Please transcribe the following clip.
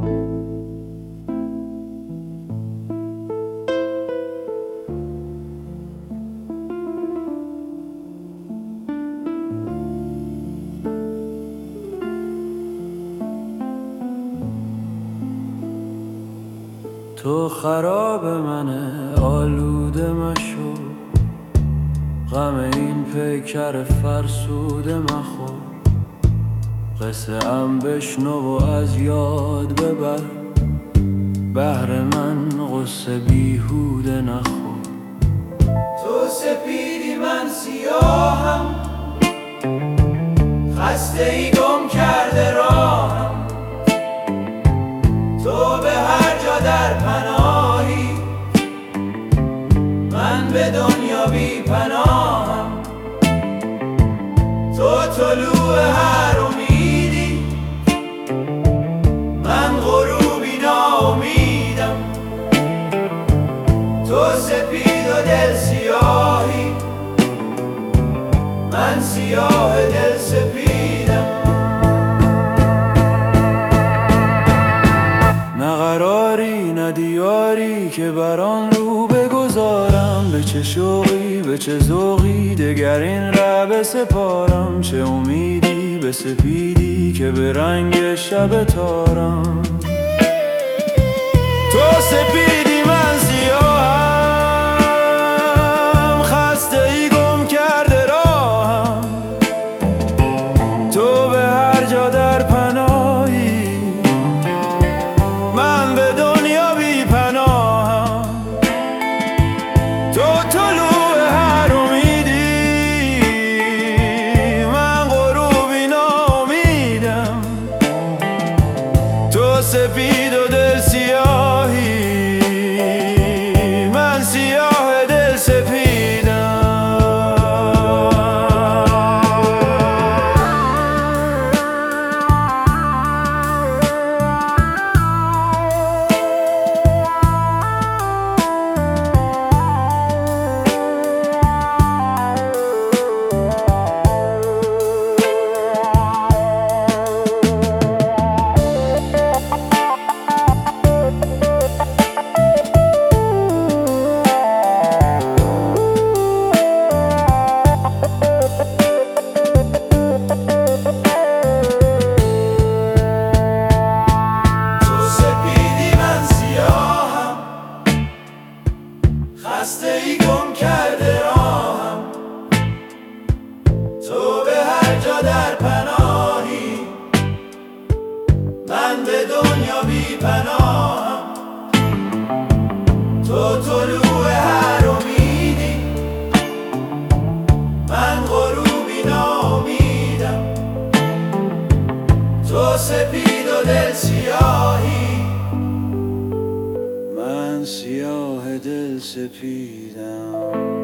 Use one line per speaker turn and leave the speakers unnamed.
تو خراب منه آلوده مشو، غم این پیکر فرسوده مخور. قصه ام بشنو و از یاد ببر، بهر من قصه بیهوده نخور.
تو سپیدی من سیاهم، خسته ای گم کرده راهم. تو به هر جا در پناهی، من به دنیا بی پناهم. تو طلوع هر امیدی، من غروبی ناامیدم. تو سپید و دل سیاهی، من سیاه دل سپیدم.
نه قراری نه دیاری که بر آن رو بگذارم. به چه شوقی به چه ذوقی دگر این ره بسپارم. چه امیدی به سپیدی که به رنگ شب تارم. تو سپیدی من سیاهم، خسته ای گم کرده راهم. تو به هر جا در پناهی، من به دنیا بی پناهم. تو طلوع هر امیدی، من غروبی ناامیدم. تو سپید و دل سیاهی، من سیاه دل سپیدم.
خسته ای گم کرده راهم. تو به هر جا در پناهی، من به دنیا بی پناهم. تو طلوع هر امیدی، من غروبی ناامیدم. تو سپید و دل سیاهی،
من سیاه دل سپیدم.